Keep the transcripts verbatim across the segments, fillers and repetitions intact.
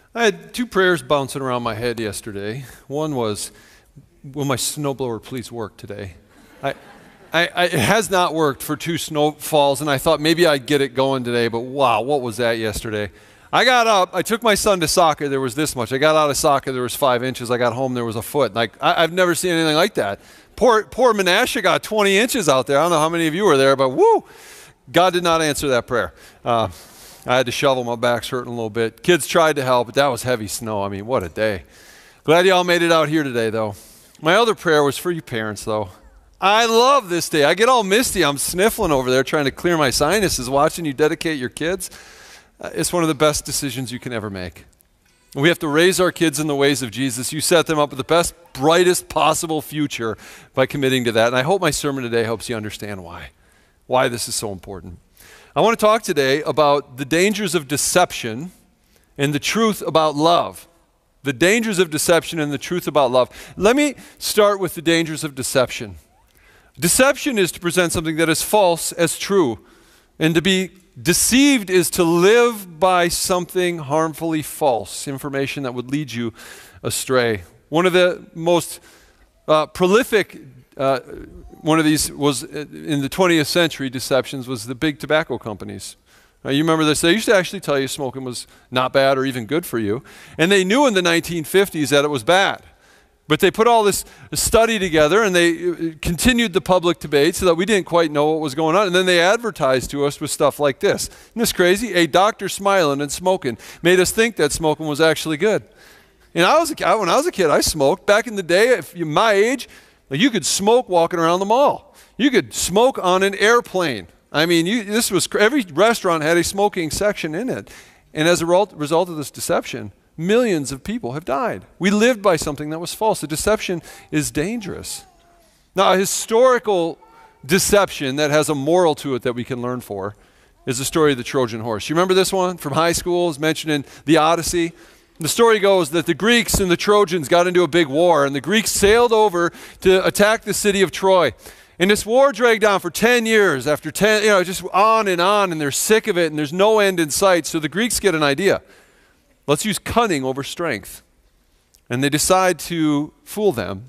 I had two prayers bouncing around my head yesterday. One was, will my snowblower please work today? I, I, I, it has not worked for two snowfalls, and I thought maybe I'd get it going today, but wow, what was that yesterday? I got up, I took my son to soccer, there was this much. I got out of soccer, there was five inches. I got home, there was a foot. Like, I, I've never seen anything like that. Poor, poor Menashe got twenty inches out there. I don't know how many of you were there, but whoo, God did not answer that prayer. Uh, I had to shovel, my back's hurting a little bit. Kids tried to help, but that was heavy snow. I mean, what a day. Glad y'all made it out here today, though. My other prayer was for you parents, though. I love this day. I get all misty. I'm sniffling over there trying to clear my sinuses watching you dedicate your kids. Uh, it's one of the best decisions you can ever make. We have to raise our kids in the ways of Jesus. You set them up with the best, brightest possible future by committing to that. And I hope my sermon today helps you understand why, why this is so important. I want to talk today about the dangers of deception and the truth about love. The dangers of deception and the truth about love. Let me start with the dangers of deception. Deception is to present something that is false as true. And to be deceived is to live by something harmfully false, information that would lead you astray. One of the most uh, prolific uh, one of these was uh, in the twentieth century deceptions was the big tobacco companies. Now, you remember this? They used to actually tell you smoking was not bad or even good for you. And they knew in the nineteen fifties that it was bad. But they put all this study together and they continued the public debate so that we didn't quite know what was going on. And then they advertised to us with stuff like this. Isn't this crazy? A doctor smiling and smoking made us think that smoking was actually good. And I was a, when I was a kid, I smoked. Back in the day, if you're my age, you could smoke walking around the mall. You could smoke on an airplane. I mean, you, this was every restaurant had a smoking section in it. And as a result of this deception, millions of people have died. We lived by something that was false. The deception is dangerous. Now, a historical deception that has a moral to it that we can learn for is the story of the Trojan horse. You remember this one from high school? It's mentioned in the Odyssey. The story goes that the Greeks and the Trojans got into a big war, and the Greeks sailed over to attack the city of Troy. And this war dragged on for ten years, after ten, you know, just on and on, and they're sick of it, and there's no end in sight. So the Greeks get an idea. Let's use cunning over strength. And they decide to fool them.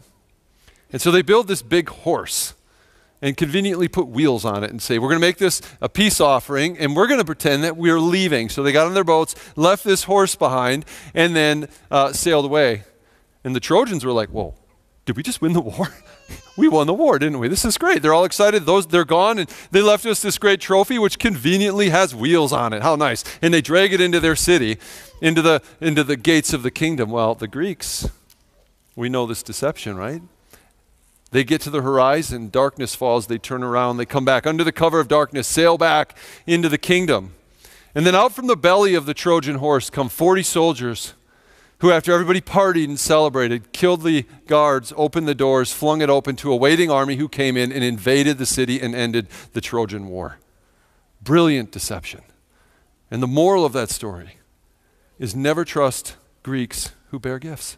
And so they build this big horse and conveniently put wheels on it and say, we're going to make this a peace offering and we're going to pretend that we're leaving. So they got on their boats, left this horse behind, and then uh, sailed away. And the Trojans were like, whoa, did we just win the war? We won the war, didn't we? This is great. They're all excited. Those They're gone, and they left us this great trophy, which conveniently has wheels on it. How nice. And they drag it into their city, into the, into the gates of the kingdom. Well, the Greeks, we know this deception, right? They get to the horizon, darkness falls, they turn around, they come back under the cover of darkness, sail back into the kingdom. And then out from the belly of the Trojan horse come forty soldiers who, after everybody partied and celebrated, killed the guards, opened the doors, flung it open to a waiting army who came in and invaded the city and ended the Trojan War. Brilliant deception. And the moral of that story is never trust Greeks who bear gifts.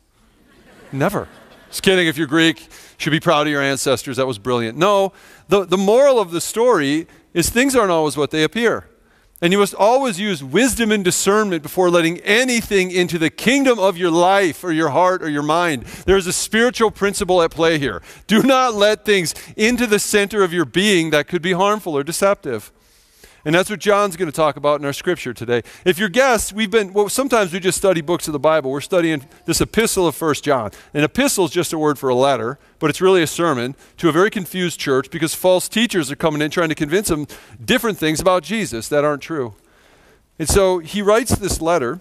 Never. Just kidding, if you're Greek, you should be proud of your ancestors. That was brilliant. No, the, the moral of the story is things aren't always what they appear. And you must always use wisdom and discernment before letting anything into the kingdom of your life or your heart or your mind. There's a spiritual principle at play here. Do not let things into the center of your being that could be harmful or deceptive. And that's what John's going to talk about in our scripture today. If you're guests, we've been, well, sometimes we just study books of the Bible. We're studying this epistle of First John. An epistle is just a word for a letter, but it's really a sermon to a very confused church because false teachers are coming in trying to convince them different things about Jesus that aren't true. And so he writes this letter,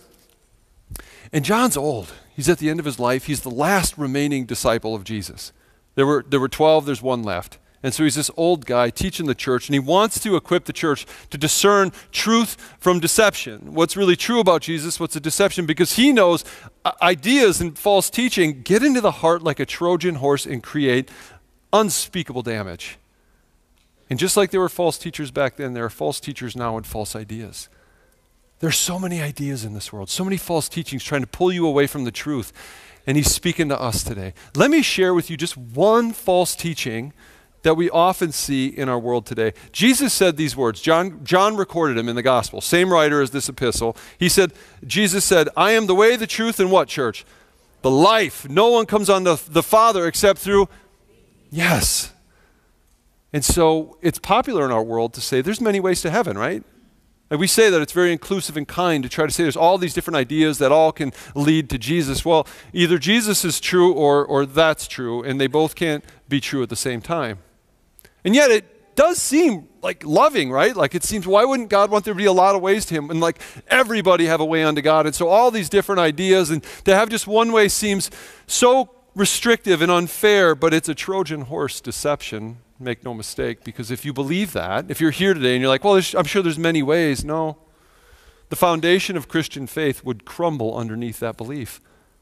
and John's old. He's at the end of his life. He's the last remaining disciple of Jesus. There were, there were twelve, there's one left. And so he's this old guy teaching the church, and he wants to equip the church to discern truth from deception. What's really true about Jesus, what's a deception, because he knows ideas and false teaching get into the heart like a Trojan horse and create unspeakable damage. And just like there were false teachers back then, there are false teachers now and false ideas. There's so many ideas in this world, so many false teachings trying to pull you away from the truth. And he's speaking to us today. Let me share with you just one false teaching that we often see in our world today. Jesus said these words. John, John recorded them in the gospel. Same writer as this epistle. He said, Jesus said, I am the way, the truth, and what, church? The life. No one comes on the, the Father except through, yes. And so it's popular in our world to say there's many ways to heaven, right? Like we say that it's very inclusive and kind to try to say there's all these different ideas that all can lead to Jesus. Well, either Jesus is true or, or that's true, and they both can't be true at the same time. And yet it does seem like loving, right? Like it seems, why wouldn't God want there to be a lot of ways to him? And like everybody have a way unto God. And so all these different ideas, and to have just one way seems so restrictive and unfair, but it's a Trojan horse deception. Make no mistake, because if you believe that, if you're here today and you're like, well, I'm sure there's many ways. No. The foundation of Christian faith would crumble underneath that belief.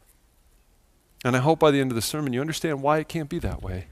And I hope by the end of the sermon you understand why it can't be that way.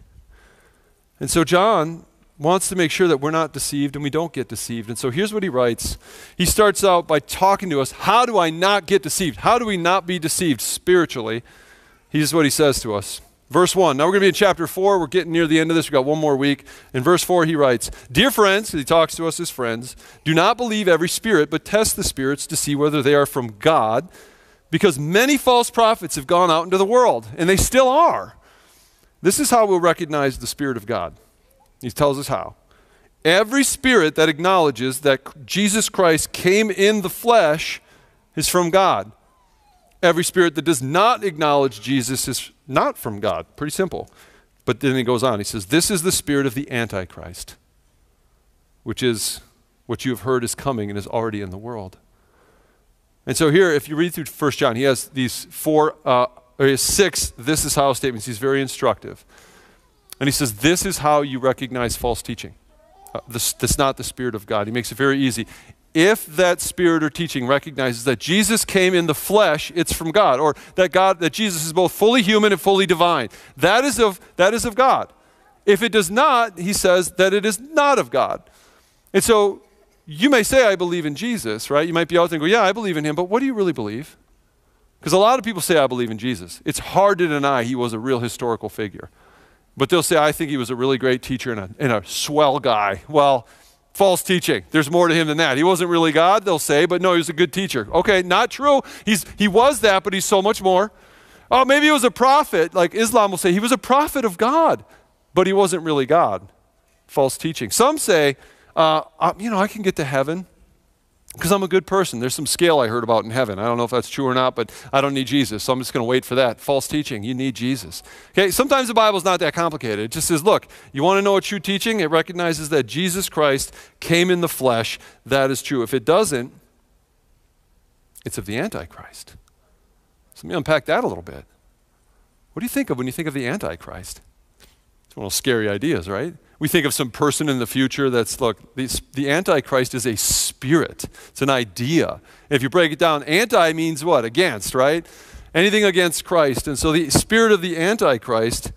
And so John wants to make sure that we're not deceived and we don't get deceived. And so here's what he writes. He starts out by talking to us, how do I not get deceived? How do we not be deceived spiritually? Here's what he says to us. Verse one. Now we're going to be in chapter four. We're getting near the end of this. We've got one more week. In verse four he writes, Dear friends, he talks to us as friends, do not believe every spirit, but test the spirits to see whether they are from God, because many false prophets have gone out into the world, and they still are. This is how we'll recognize the Spirit of God. He tells us how. Every spirit that acknowledges that Jesus Christ came in the flesh is from God. Every spirit that does not acknowledge Jesus is not from God. Pretty simple. But then he goes on. He says, this is the spirit of the Antichrist, which is what you have heard is coming and is already in the world. And so here, if you read through First John, he has these four, uh, or he has six this is how statements. He's very instructive. And he says, this is how you recognize false teaching. Uh, this, that's not the Spirit of God. He makes it very easy. If that spirit or teaching recognizes that Jesus came in the flesh, it's from God, or that God, that Jesus is both fully human and fully divine. That is of, that is of God. If it does not, he says that it is not of God. And so you may say, I believe in Jesus, right? You might be out there and go, yeah, I believe in him, but what do you really believe? Because a lot of people say, I believe in Jesus. It's hard to deny he was a real historical figure. But they'll say, I think he was a really great teacher and a, and a swell guy. Well, false teaching. There's more to him than that. He wasn't really God, they'll say, but no, he was a good teacher. Okay, not true. He's, he was that, but he's so much more. Oh, maybe he was a prophet. Like Islam will say, he was a prophet of God, but he wasn't really God. False teaching. Some say, uh, uh, you know, I can get to heaven because I'm a good person. There's some scale I heard about in heaven. I don't know if that's true or not, but I don't need Jesus, so I'm just going to wait for that. False teaching. You need Jesus. Okay, sometimes the Bible's not that complicated. It just says, look, you want to know a true teaching? It recognizes that Jesus Christ came in the flesh. That is true. If it doesn't, it's of the Antichrist. So let me unpack that a little bit. What do you think of when you think of the Antichrist? It's one of those scary ideas, right? We think of some person in the future that's, look, the, the Antichrist is a spirit. It's an idea. If you break it down, anti means what? Against, right? Anything against Christ. And so the spirit of the Antichrist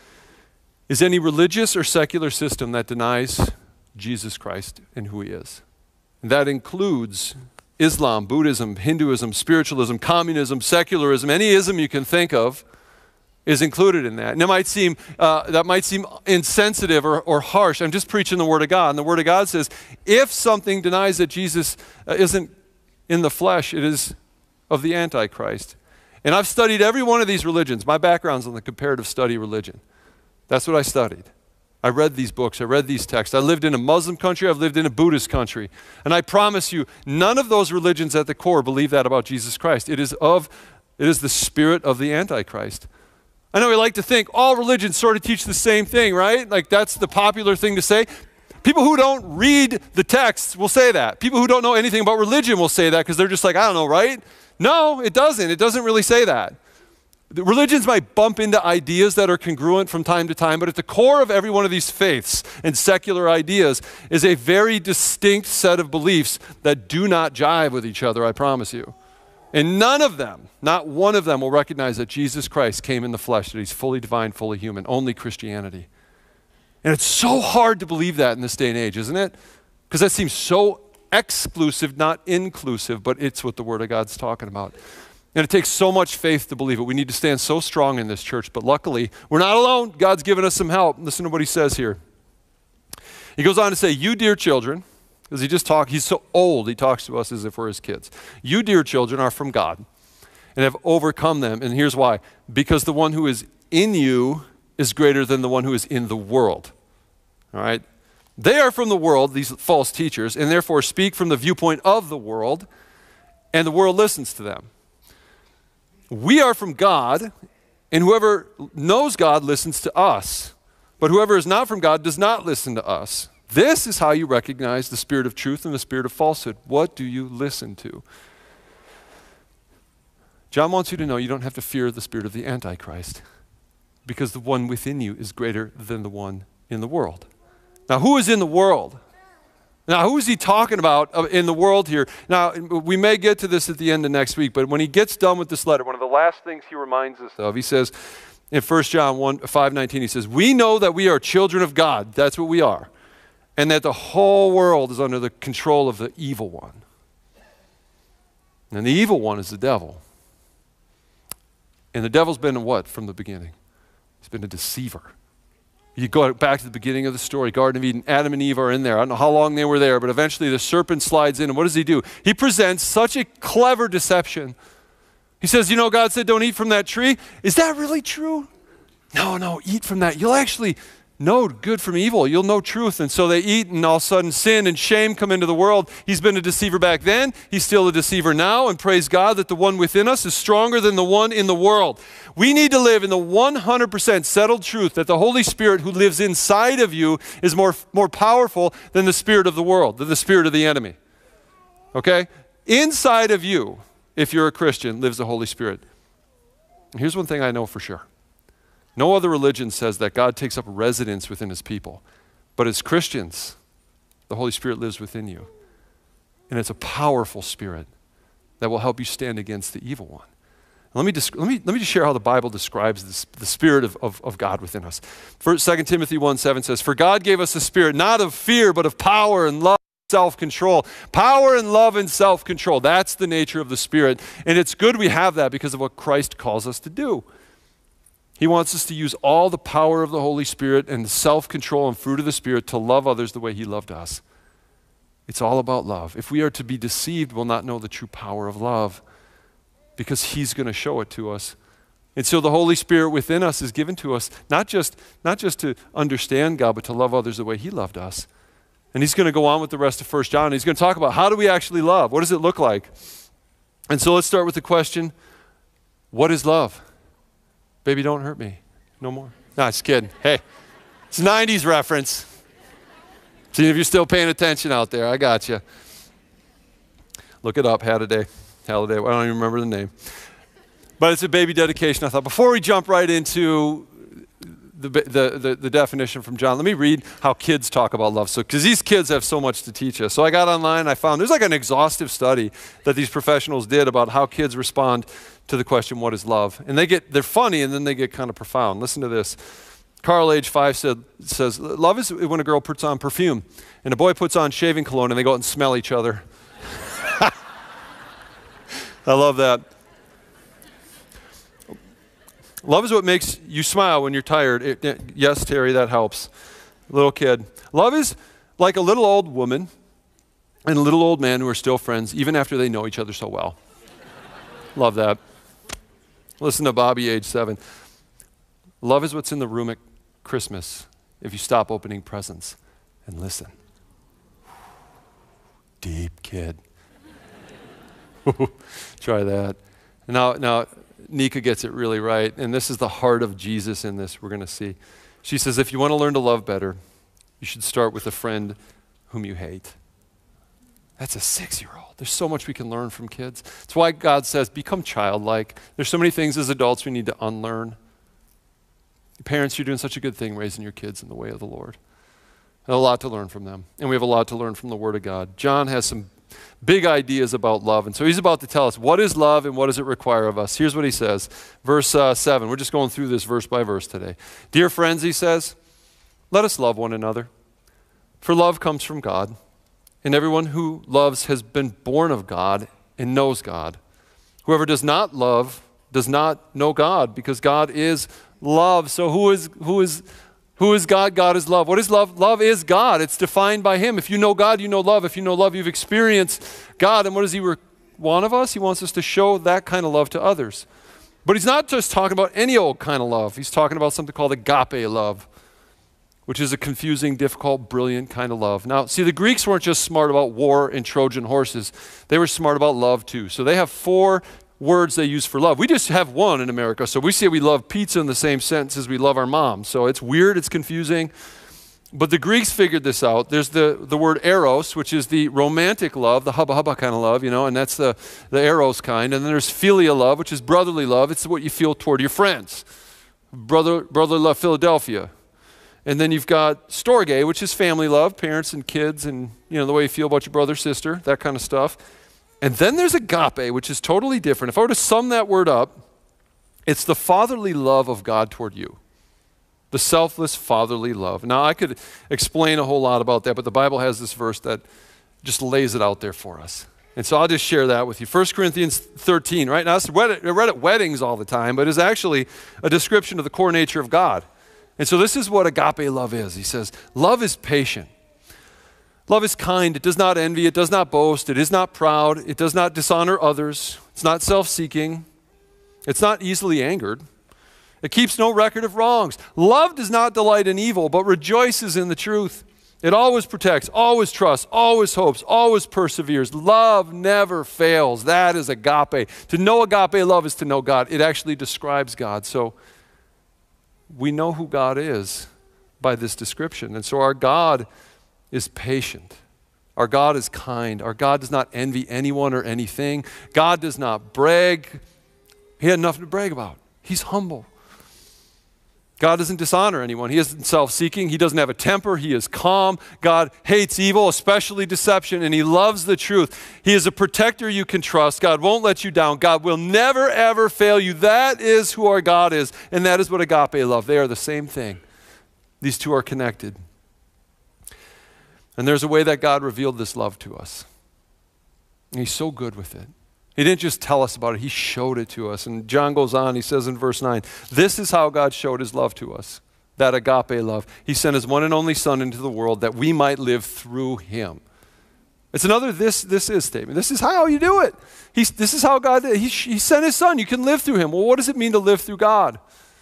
is any religious or secular system that denies Jesus Christ and who he is. And that includes Islam, Buddhism, Hinduism, spiritualism, communism, secularism, any ism you can think of is included in that. And it might seem, uh, that might seem insensitive or, or harsh. I'm just preaching the Word of God. And the Word of God says, if something denies that Jesus uh, isn't in the flesh, it is of the Antichrist. And I've studied every one of these religions. My background's on the comparative study religion. That's what I studied. I read these books. I read these texts. I lived in a Muslim country. I've lived in a Buddhist country. And I promise you, none of those religions at the core believe that about Jesus Christ. It is of, it is the spirit of the Antichrist. I know we like to think all religions sort of teach the same thing, right? Like that's the popular thing to say. People who don't read the texts will say that. People who don't know anything about religion will say that because they're just like, I don't know, right? No, it doesn't. It doesn't really say that. The religions might bump into ideas that are congruent from time to time, but at the core of every one of these faiths and secular ideas is a very distinct set of beliefs that do not jive with each other, I promise you. And none of them, not one of them, will recognize that Jesus Christ came in the flesh, that he's fully divine, fully human, only Christianity. And it's so hard to believe that in this day and age, isn't it? Because that seems so exclusive, not inclusive, but it's what the Word of God's talking about. And it takes so much faith to believe it. We need to stand so strong in this church, but luckily, we're not alone. God's given us some help. Listen to what he says here. He goes on to say, you dear children, because he just talk, he's so old, he talks to us as if we're his kids. You dear children are from God and have overcome them. And here's why. Because the one who is in you is greater than the one who is in the world. All right? They are from the world, these false teachers, and therefore speak from the viewpoint of the world, and the world listens to them. We are from God, and whoever knows God listens to us. But whoever is not from God does not listen to us. This is how you recognize the spirit of truth and the spirit of falsehood. What do you listen to? John wants you to know you don't have to fear the spirit of the Antichrist, because the one within you is greater than the one in the world. Now, who is in the world? Now, who is he talking about in the world here? Now, we may get to this at the end of next week, but when he gets done with this letter, one of the last things he reminds us of, he says in First John one, five nineteen, he says, we know that we are children of God. That's what we are. And that the whole world is under the control of the evil one. And the evil one is the devil. And the devil's been what from the beginning? He's been a deceiver. You go back to the beginning of the story, Garden of Eden, Adam and Eve are in there. I don't know how long they were there, but eventually the serpent slides in, and what does he do? He presents such a clever deception. He says, you know, God said don't eat from that tree. Is that really true? No, no, eat from that. You'll actually know good from evil. You'll know truth. And so they eat, and all of a sudden sin and shame come into the world. He's been a deceiver back then. He's still a deceiver now. And praise God that the one within us is stronger than the one in the world. We need to live in the one hundred percent settled truth that the Holy Spirit who lives inside of you is more, more powerful than the spirit of the world, than the spirit of the enemy. Okay? Inside of you, if you're a Christian, lives the Holy Spirit. And here's one thing I know for sure. No other religion says that God takes up residence within his people. But as Christians, the Holy Spirit lives within you. And it's a powerful spirit that will help you stand against the evil one. Let me, just, let me, let me just share how the Bible describes this, the spirit of, of, of God within us. First, Second Timothy one seven says, for God gave us a spirit not of fear, but of power and love. Self-control. Power and love and self-control. That's the nature of the Spirit. And it's good we have that because of what Christ calls us to do. He wants us to use all the power of the Holy Spirit and the self-control and fruit of the Spirit to love others the way he loved us. It's all about love. If we are to be deceived, we'll not know the true power of love because he's going to show it to us. And so the Holy Spirit within us is given to us not just, not just to understand God, but to love others the way he loved us. And he's going to go on with the rest of First John. And he's going to talk about how do we actually love? What does it look like? And so let's start with the question, what is love? Baby, don't hurt me. No more. No, just kidding. Hey, it's a nineties reference. See if you're still paying attention out there. I got you. Look it up, Halliday. Halliday. I don't even remember the name. But it's a baby dedication. I thought before we jump right into The, the, the, the definition from John, let me read how kids talk about love. So, because these kids have so much to teach us. So I got online and I found there's like an exhaustive study that these professionals did about how kids respond to the question, what is love? And they get, they're funny and then they get kind of profound. Listen to this. Carl, age five, said, says, love is when a girl puts on perfume and a boy puts on shaving cologne and they go out and smell each other. I love that. Love is what makes you smile when you're tired. It, it, yes, Terry, that helps. Little kid. Love is like a little old woman and a little old man who are still friends even after they know each other so well. Love that. Listen to Bobby, age seven. Love is what's in the room at Christmas if you stop opening presents and listen. Deep, kid. Try that. Now, now, Nika gets it really right, and this is the heart of Jesus in this we're going to see. She says, if you want to learn to love better, you should start with a friend whom you hate. That's a six-year-old. There's so much we can learn from kids. That's why God says, become childlike. There's so many things as adults we need to unlearn. Parents, you're doing such a good thing raising your kids in the way of the Lord. And a lot to learn from them, and we have a lot to learn from the Word of God. John has some big ideas about love. And so he's about to tell us what is love and what does it require of us. Here's what he says. Verse uh, seven. We're just going through this verse by verse today. Dear friends, he says, let us love one another. For love comes from God. And everyone who loves has been born of God and knows God. Whoever does not love does not know God because God is love. So who is, who is Who is God? God is love. What is love? Love is God. It's defined by him. If you know God, you know love. If you know love, you've experienced God. And what does he re- want of us? He wants us to show that kind of love to others. But he's not just talking about any old kind of love. He's talking about something called agape love, which is a confusing, difficult, brilliant kind of love. Now, see, the Greeks weren't just smart about war and Trojan horses. They were smart about love too. So they have four words they use for love. We just have one in America. So we say we love pizza in the same sentence as we love our mom. So it's weird, it's confusing. But the Greeks figured this out. There's the, the word eros, which is the romantic love, the hubba hubba kind of love, you know, and that's the, the eros kind. And then there's philia love, which is brotherly love. It's what you feel toward your friends. Brother, brotherly love, Philadelphia. And then you've got storge, which is family love, parents and kids and, you know, the way you feel about your brother, sister, that kind of stuff. And then there's agape, which is totally different. If I were to sum that word up, it's the fatherly love of God toward you. The selfless fatherly love. Now, I could explain a whole lot about that, but the Bible has this verse that just lays it out there for us. And so I'll just share that with you. First Corinthians thirteen, right? Now, I read at weddings all the time, but it's actually a description of the core nature of God. And so this is what agape love is. He says, love is patient. Love is kind. It does not envy. It does not boast. It is not proud. It does not dishonor others. It's not self-seeking. It's not easily angered. It keeps no record of wrongs. Love does not delight in evil, but rejoices in the truth. It always protects, always trusts, always hopes, always perseveres. Love never fails. That is agape. To know agape love is to know God. It actually describes God. So we know who God is by this description. And so our God is patient. Our God is kind. Our God does not envy anyone or anything. God does not brag. He had nothing to brag about. He's humble. God doesn't dishonor anyone. He isn't self-seeking. He doesn't have a temper. He is calm. God hates evil, especially deception, and he loves the truth. He is a protector you can trust. God won't let you down. God will never, ever fail you. That is who our God is, and that is what agape love. They are the same thing. These two are connected. And there's a way that God revealed this love to us. And he's so good with it. He didn't just tell us about it, he showed it to us. And John goes on, he says in verse nine, this is how God showed his love to us, that agape love. He sent his one and only Son into the world that we might live through him. It's another this this is statement. This is how you do it. He's, this is how God did it. He, he sent his Son. You can live through him. Well, what does it mean to live through God?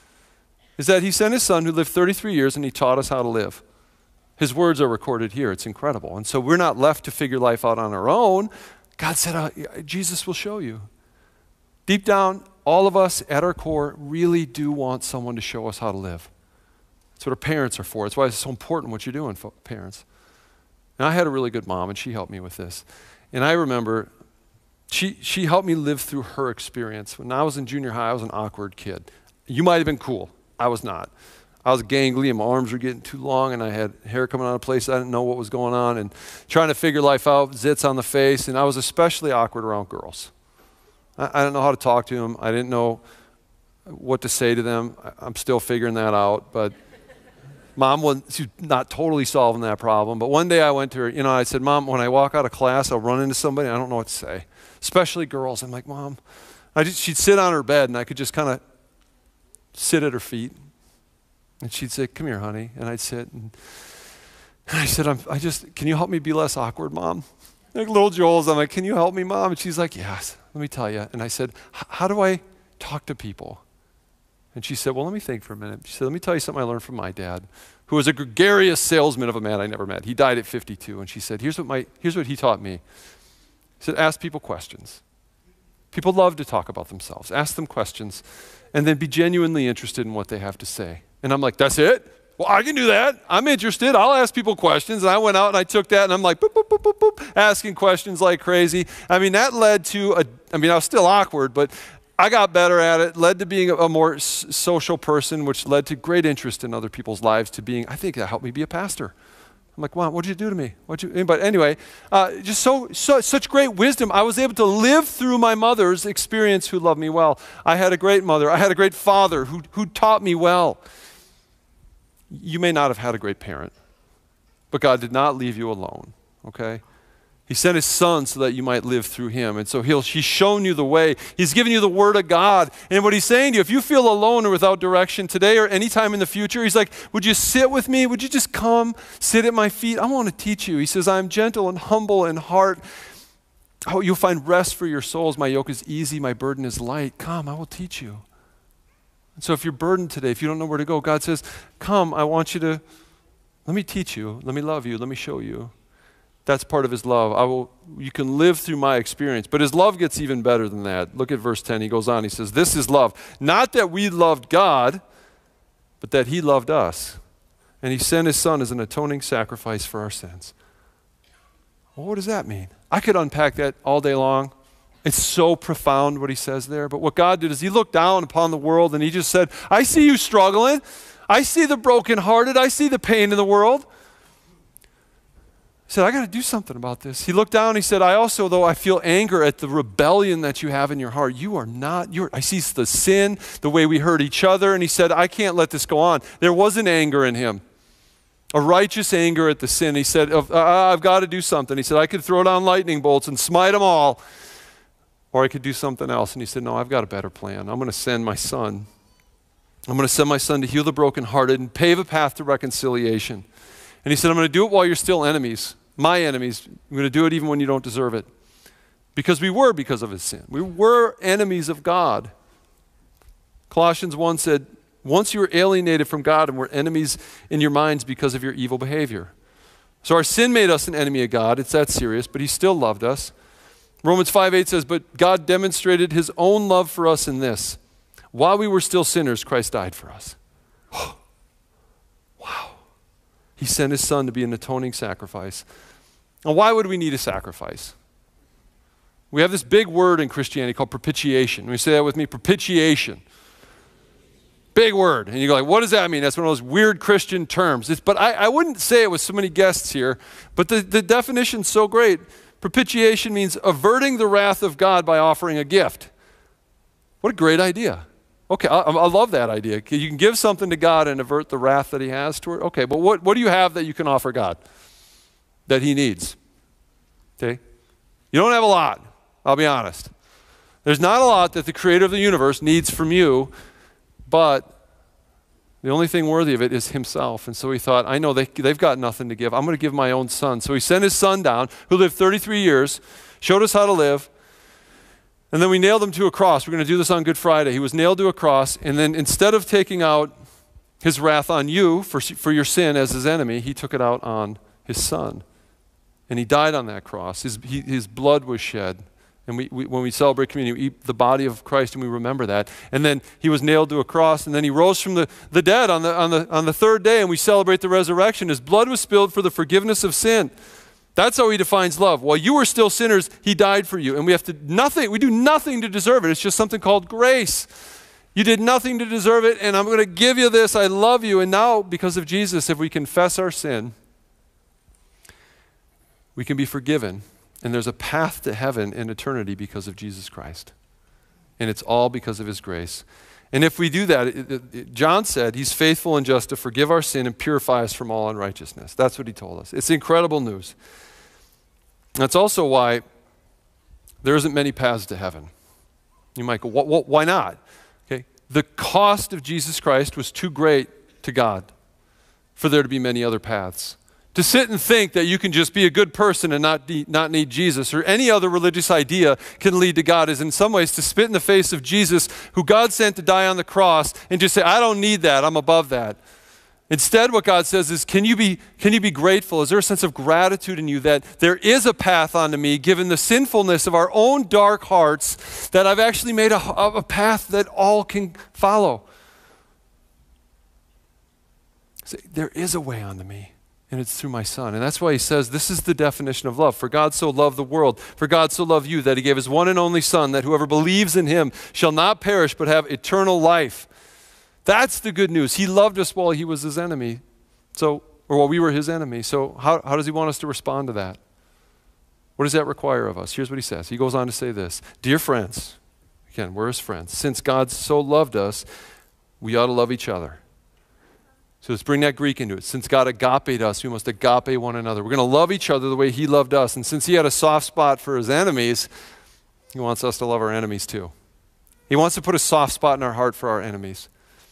Is that he sent his Son who lived thirty-three years and he taught us how to live. His words are recorded here. It's incredible. And so we're not left to figure life out on our own. God said, uh, Jesus will show you. Deep down, all of us at our core really do want someone to show us how to live. That's what our parents are for. That's why it's so important what you're doing, parents. And I had a really good mom, and she helped me with this. And I remember she, she helped me live through her experience. When I was in junior high, I was an awkward kid. You might have been cool. I was not. I was gangly and my arms were getting too long and I had hair coming out of place. I didn't know what was going on and trying to figure life out, zits on the face. And I was especially awkward around girls. I, I didn't know how to talk to them. I didn't know what to say to them. I, I'm still figuring that out. But Mom was she's not totally solving that problem. But one day I went to her, you know, I said, Mom, when I walk out of class, I'll run into somebody. I don't know what to say, especially girls. I'm like, Mom, I just, she'd sit on her bed and I could just kind of sit at her feet. And she'd say, come here, honey. And I'd sit. And I said, I'm, I just, can you help me be less awkward, Mom? Like little Joel's, I'm like, can you help me, Mom? And she's like, yes, let me tell you. And I said, how do I talk to people? And she said, well, let me think for a minute. She said, let me tell you something I learned from my dad, who was a gregarious salesman of a man I never met. He died at fifty-two. And she said, here's what, my, here's what he taught me. He said, ask people questions. People love to talk about themselves. Ask them questions and then be genuinely interested in what they have to say. And I'm like, that's it? Well, I can do that. I'm interested. I'll ask people questions. And I went out and I took that and I'm like, boop, boop, boop, boop, boop, asking questions like crazy. I mean, that led to, a, I mean, I was still awkward, but I got better at it, led to being a, a more s- social person, which led to great interest in other people's lives, to being, I think that helped me be a pastor. I'm like, wow, what'd you do to me? What'd you, but anyway, uh, just so, so such great wisdom. I was able to live through my mother's experience who loved me well. I had a great mother. I had a great father who, who taught me well. You may not have had a great parent, but God did not leave you alone, okay? He sent his son so that you might live through him. And so he'll, he's shown you the way. He's given you the word of God. And what he's saying to you, if you feel alone or without direction today or anytime in the future, he's like, would you sit with me? Would you just come sit at my feet? I want to teach you. He says, I am gentle and humble in heart. Oh, you'll find rest for your souls. My yoke is easy. My burden is light. Come, I will teach you. And so if you're burdened today, if you don't know where to go, God says, come, I want you to, let me teach you. Let me love you. Let me show you. That's part of his love. I will, you can live through my experience. But his love gets even better than that. Look at verse ten. He goes on. He says, this is love. Not that we loved God, but that he loved us. And he sent his son as an atoning sacrifice for our sins. Well, what does that mean? I could unpack that all day long. It's so profound what he says there. But what God did is he looked down upon the world and he just said, I see you struggling. I see the brokenhearted. I see the pain in the world. He said, I got to do something about this. He looked down and he said, I also, though I feel anger at the rebellion that you have in your heart, you are not, you're, I see the sin, the way we hurt each other. And he said, I can't let this go on. There was an anger in him, a righteous anger at the sin. He said, uh, I've got to do something. He said, I could throw down lightning bolts and smite them all, or I could do something else. And he said, no, I've got a better plan. I'm going to send my son. I'm going to send my son to heal the brokenhearted and pave a path to reconciliation. And he said, I'm going to do it while you're still enemies. My enemies. I'm going to do it even when you don't deserve it. Because we were because of his sin. We were enemies of God. Colossians one said, once you were alienated from God and were enemies in your minds because of your evil behavior. So our sin made us an enemy of God. It's that serious, but he still loved us. Romans five eight says, but God demonstrated his own love for us in this. While we were still sinners, Christ died for us. Wow. He sent his son to be an atoning sacrifice. Now, why would we need a sacrifice? We have this big word in Christianity called propitiation. Let me say that with me, propitiation. Big word. And you go like, what does that mean? That's one of those weird Christian terms. It's, but I, I wouldn't say it with so many guests here, but the, the definition's so great. Propitiation means averting the wrath of God by offering a gift. What a great idea. Okay, I, I love that idea. You can give something to God and avert the wrath that he has toward. Okay, but what, what do you have that you can offer God that he needs? Okay? You don't have a lot, I'll be honest. There's not a lot that the creator of the universe needs from you, but the only thing worthy of it is himself. And so he thought, I know they, they've got nothing to give. I'm going to give my own son. So he sent his son down, who lived thirty-three years, showed us how to live. And then we nailed him to a cross. We're going to do this on Good Friday. He was nailed to a cross, and then instead of taking out his wrath on you for, for your sin as his enemy, he took it out on his son. And he died on that cross. His, he, his blood was shed. And we, we, when we celebrate communion, we eat the body of Christ and we remember that. And then he was nailed to a cross, and then he rose from the, the dead on the, on, the, on the third day, and we celebrate the resurrection. His blood was spilled for the forgiveness of sin. That's how he defines love. While you were still sinners, he died for you. And we have to nothing, we do nothing to deserve it. It's just something called grace. You did nothing to deserve it, and I'm going to give you this. I love you. And now, because of Jesus, if we confess our sin, we can be forgiven. And there's a path to heaven in eternity because of Jesus Christ. And it's all because of his grace. And if we do that, it, it, it, John said he's faithful and just to forgive our sin and purify us from all unrighteousness. That's what he told us. It's incredible news. That's also why there isn't many paths to heaven. You might go, wh- wh- why not? Okay, the cost of Jesus Christ was too great to God for there to be many other paths. To sit and think that you can just be a good person and not, de- not need Jesus or any other religious idea can lead to God is in some ways to spit in the face of Jesus, who God sent to die on the cross, and just say, I don't need that, I'm above that. Instead, what God says is, can you be, can you be grateful? Is there a sense of gratitude in you that there is a path onto me, given the sinfulness of our own dark hearts, that I've actually made a, a path that all can follow? Say, there is a way onto me. And it's through my son. And that's why he says this is the definition of love. For God so loved the world, for God so loved you, that he gave his one and only son, that whoever believes in him shall not perish but have eternal life. That's the good news. He loved us while he was his enemy. So, or while we were his enemy. So how, how does he want us to respond to that? What does that require of us? Here's what he says. He goes on to say this. Dear friends, again, we're his friends. Since God so loved us, we ought to love each other. So let's bring that Greek into it. Since God agape us, we must agape one another. We're going to love each other the way he loved us. And since he had a soft spot for his enemies, he wants us to love our enemies too. He wants to put a soft spot in our heart for our enemies.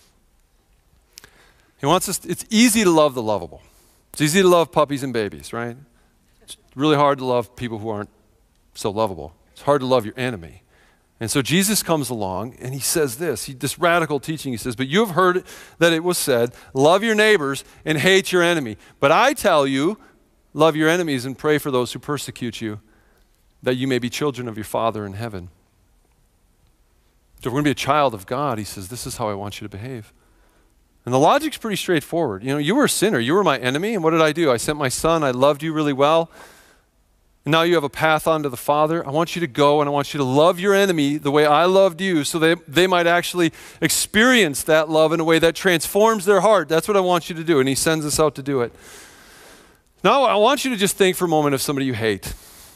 He wants us, it's easy to love the lovable. It's easy to love puppies and babies, right? It's really hard to love people who aren't so lovable. It's hard to love your enemy. And so Jesus comes along and he says this, he, this radical teaching, he says, but you have heard that it was said, love your neighbors and hate your enemy. But I tell you, love your enemies and pray for those who persecute you, that you may be children of your Father in heaven. So if we're going to be a child of God, he says, this is how I want you to behave. And the logic's pretty straightforward. You know, you were a sinner. You were my enemy. And what did I do? I sent my son. I loved you really well. And now you have a path onto the Father. I want you to go and I want you to love your enemy the way I loved you so they, they might actually experience that love in a way that transforms their heart. That's what I want you to do. And he sends us out to do it. Now I want you to just think for a moment of somebody you hate.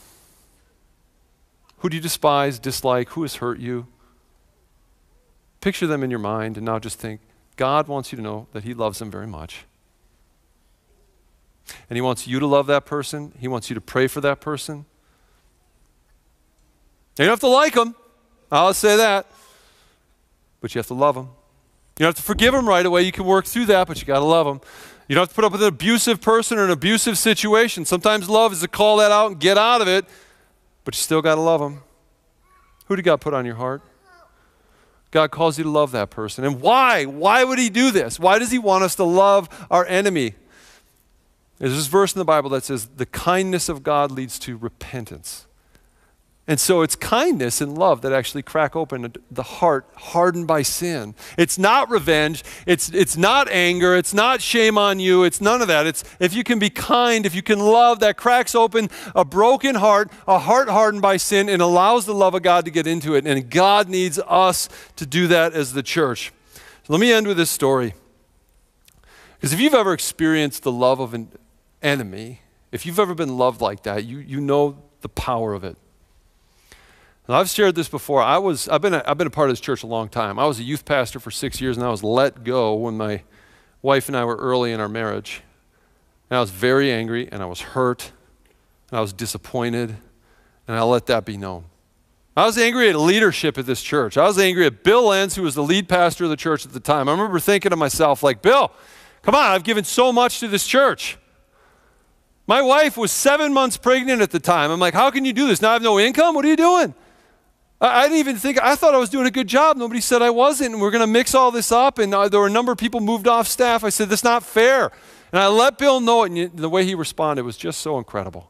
Who do you despise, dislike? Who has hurt you? Picture them in your mind and now just think, God wants you to know that he loves them very much. And he wants you to love that person. He wants you to pray for that person. You don't have to like them. I'll say that. But you have to love them. You don't have to forgive them right away. You can work through that, but you got to love them. You don't have to put up with an abusive person or an abusive situation. Sometimes love is to call that out and get out of it, but you still got to love them. Who did God put on your heart? God calls you to love that person. And why? Why would he do this? Why does he want us to love our enemy? There's this verse in the Bible that says, the kindness of God leads to repentance. And so it's kindness and love that actually crack open the heart hardened by sin. It's not revenge. It's, it's not anger. It's not shame on you. It's none of that. It's if you can be kind, if you can love, that cracks open a broken heart, a heart hardened by sin, and allows the love of God to get into it. And God needs us to do that as the church. So let me end with this story. Because if you've ever experienced the love of an enemy, if you've ever been loved like that, you, you know the power of it. Now, I've shared this before. I was, I've been, a, I've been a part of this church a long time. I was a youth pastor for six years, and I was let go when my wife and I were early in our marriage. And I was very angry, and I was hurt, and I was disappointed, and I let that be known. I was angry at leadership at this church. I was angry at Bill Lenz, who was the lead pastor of the church at the time. I remember thinking to myself, like, Bill, come on, I've given so much to this church. My wife was seven months pregnant at the time. I'm like, how can you do this? Now I have no income? What are you doing? I, I didn't even think, I thought I was doing a good job. Nobody said I wasn't. And we're going to mix all this up. And uh, there were a number of people moved off staff. I said, that's not fair. And I let Bill know it. And you, the way he responded was just so incredible.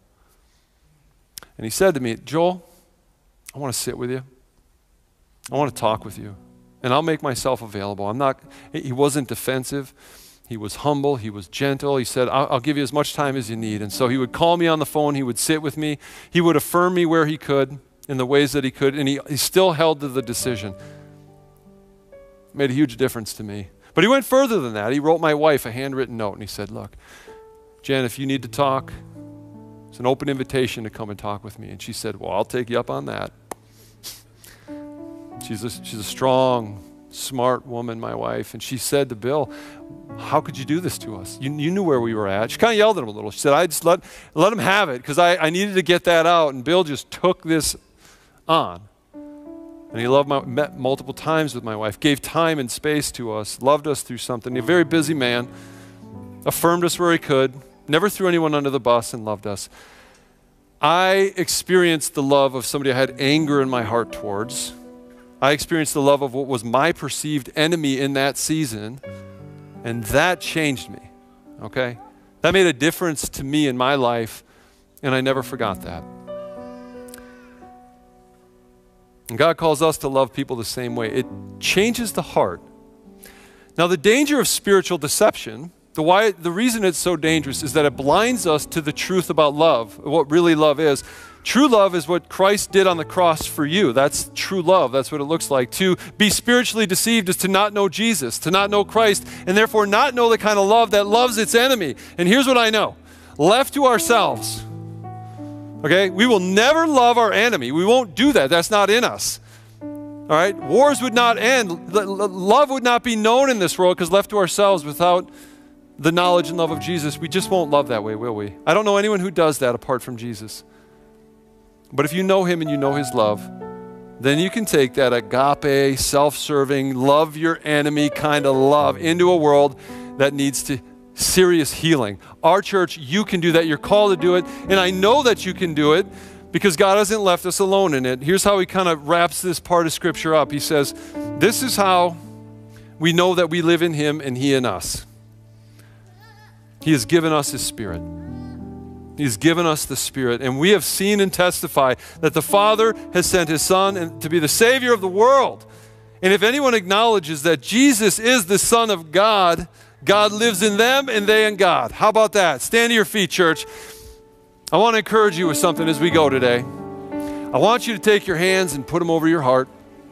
And he said to me, Joel, I want to sit with you. I want to talk with you. And I'll make myself available. I'm not, he wasn't defensive. He was humble. He was gentle. He said, I'll, I'll give you as much time as you need. And so he would call me on the phone. He would sit with me. He would affirm me where he could in the ways that he could. And he, he still held to the decision. It made a huge difference to me. But he went further than that. He wrote my wife a handwritten note. And he said, look, Jen, if you need to talk, it's an open invitation to come and talk with me. And she said, well, I'll take you up on that. She's a, she's a strong, smart woman, my wife. And she said to Bill, how could you do this to us? You, you knew where we were at. She kind of yelled at him a little. She said, I just let, let him have it because I, I needed to get that out. And Bill just took this on. And he loved my, met multiple times with my wife, gave time and space to us, loved us through something. A very busy man, affirmed us where he could, never threw anyone under the bus, and loved us. I experienced the love of somebody I had anger in my heart towards. I experienced the love of what was my perceived enemy in that season, and that changed me, okay? That made a difference to me in my life, and I never forgot that. And God calls us to love people the same way. It changes the heart. Now, the danger of spiritual deception, the, why, the reason it's so dangerous is that it blinds us to the truth about love, what really love is. True love is what Christ did on the cross for you. That's true love. That's what it looks like. To be spiritually deceived is to not know Jesus, to not know Christ, and therefore not know the kind of love that loves its enemy. And here's what I know. Left to ourselves, okay, we will never love our enemy. We won't do that. That's not in us. All right? Wars would not end. Love would not be known in this world because left to ourselves without the knowledge and love of Jesus, we just won't love that way, will we? I don't know anyone who does that apart from Jesus. But if you know him and you know his love, then you can take that agape, self-serving, love your enemy kind of love into a world that needs to serious healing. Our church, you can do that. You're called to do it. And I know that you can do it because God hasn't left us alone in it. Here's how he kind of wraps this part of Scripture up. He says, this is how we know that we live in him and he in us. He has given us his Spirit. He's given us the Spirit. And we have seen and testify that the Father has sent his Son to be the Savior of the world. And if anyone acknowledges that Jesus is the Son of God, God lives in them and they in God. How about that? Stand to your feet, church. I want to encourage you with something as we go today. I want you to take your hands and put them over your heart.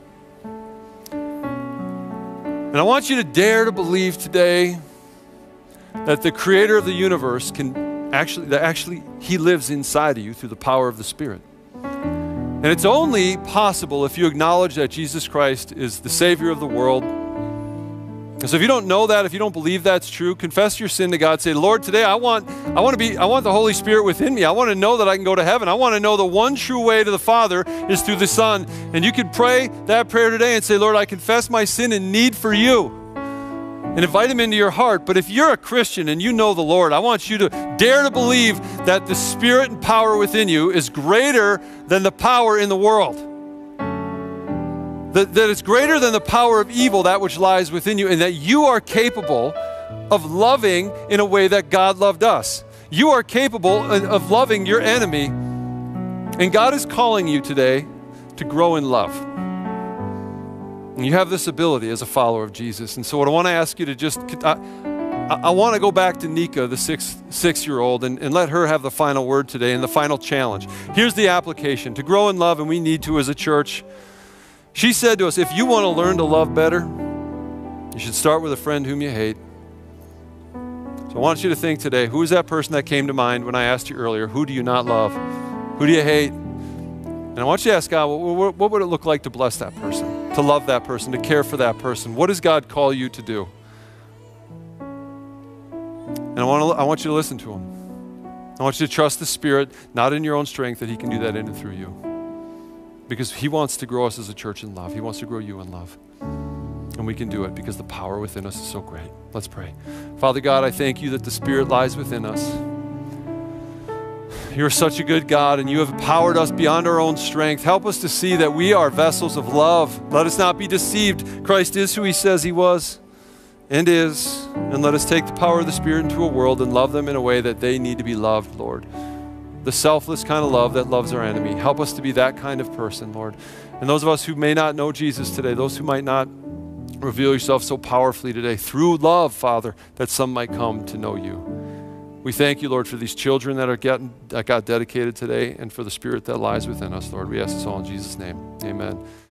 And I want you to dare to believe today that the creator of the universe can actually, that actually he lives inside of you through the power of the Spirit. And it's only possible if you acknowledge that Jesus Christ is the Savior of the world. And so if you don't know that, if you don't believe that's true, confess your sin to God. Say, Lord, today I want, I want to be, I want the Holy Spirit within me. I want to know that I can go to heaven. I want to know the one true way to the Father is through the Son. And you can pray that prayer today and say, Lord, I confess my sin and need for you. And invite him into your heart. But if you're a Christian and you know the Lord, I want you to dare to believe that the Spirit and power within you is greater than the power in the world. That, that it's greater than the power of evil, that which lies within you, and that you are capable of loving in a way that God loved us. You are capable of loving your enemy. And God is calling you today to grow in love. And you have this ability as a follower of Jesus. And so what I want to ask you to just, I, I want to go back to Nika, the six, six-year-old, and, and let her have the final word today and the final challenge. Here's the application. To grow in love, and we need to as a church. She said to us, if you want to learn to love better, you should start with a friend whom you hate. So I want you to think today, who is that person that came to mind when I asked you earlier, who do you not love? Who do you hate? And I want you to ask God, what, what would it look like to bless that person, to love that person, to care for that person? What does God call you to do? And I want, to, I want you to listen to him. I want you to trust the Spirit, not in your own strength, that he can do that in and through you. Because he wants to grow us as a church in love. He wants to grow you in love. And we can do it because the power within us is so great. Let's pray. Father God, I thank you that the Spirit lies within us. You're such a good God, and you have empowered us beyond our own strength. Help us to see that we are vessels of love. Let us not be deceived. Christ is who he says he was and is. And let us take the power of the Spirit into a world and love them in a way that they need to be loved, Lord. The selfless kind of love that loves our enemy. Help us to be that kind of person, Lord. And those of us who may not know Jesus today, those who might not reveal yourself so powerfully today, through love, Father, that some might come to know you. We thank you, Lord, for these children that are getting, that got dedicated today, and for the Spirit that lies within us, Lord. We ask this all in Jesus' name. Amen.